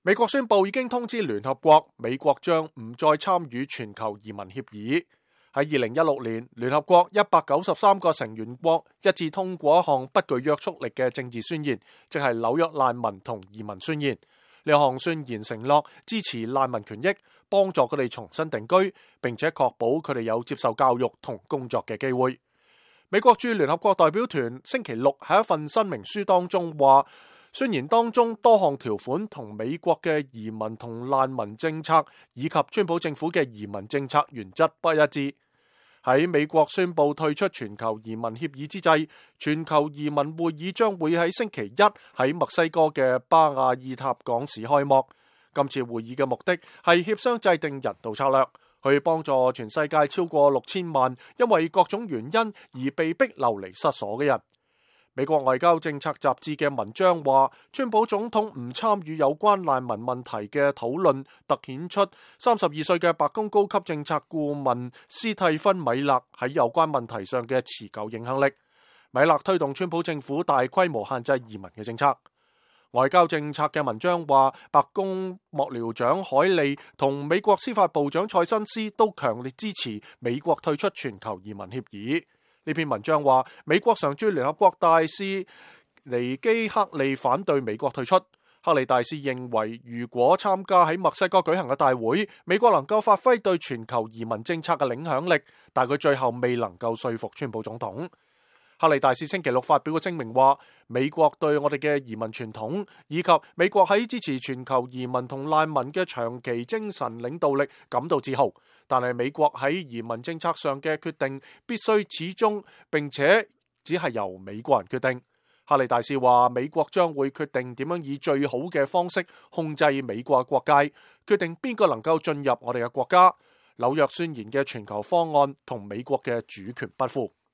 美國宣布已經通知聯合國，美國將唔再參與全球移民協議。喺2016年，聯合國193個成員國一致通過一項不具約束力嘅政治宣言，即係紐約難民同移民宣言。呢項宣言承諾支持難民權益，幫助佢哋重新定居，並且確保佢哋有接受教育同工作嘅機會。美國駐聯合國代表團星期六喺一份聲明書當中話，宣言當中多項條款同美國嘅移民同難民政策以及川普政府嘅移民政策原則不一致。喺美國宣布退出全球移民協議之際，全球移民會議將會喺星期一喺墨西哥嘅巴亞爾塔港市開幕。今次會議嘅目的係協商制定人道策略，去幫助全世界超過6000萬因為各種原因而被逼流離失所嘅人。美國外交政策雜誌嘅文章話，川普總統唔參與有關難民問題嘅討論，凸顯出32歲嘅白宮高級政策顧問斯蒂芬米勒喺有關問題上嘅持久影響力。米勒推動川普政府大規模限制移民嘅政策。外交政策嘅文章話，白宮幕僚長海利同美國司法部長塞申斯都強烈支持美國退出全球移民協議。呢篇文章話，美國常駐聯合國大使尼基克利反對美國退出。克利大使認為，如果參加喺墨西哥舉行嘅大會，美國能夠發揮對全球移民政策嘅影響力，但佢最後未能夠說服川普總統。克利大使星期六發表嘅聲明話，美國對我哋嘅移民傳統以及美國喺支持全球移民同難民嘅長期精神領導力感到自豪，但係美國喺移民政策上嘅決定必須始終並且只係由美國人決定。克利大使話，美國將會決定點樣以最好嘅方式控制美國嘅國界，決定邊個能夠進入我哋嘅國家。紐約宣言嘅全球方案同美國嘅主權不符。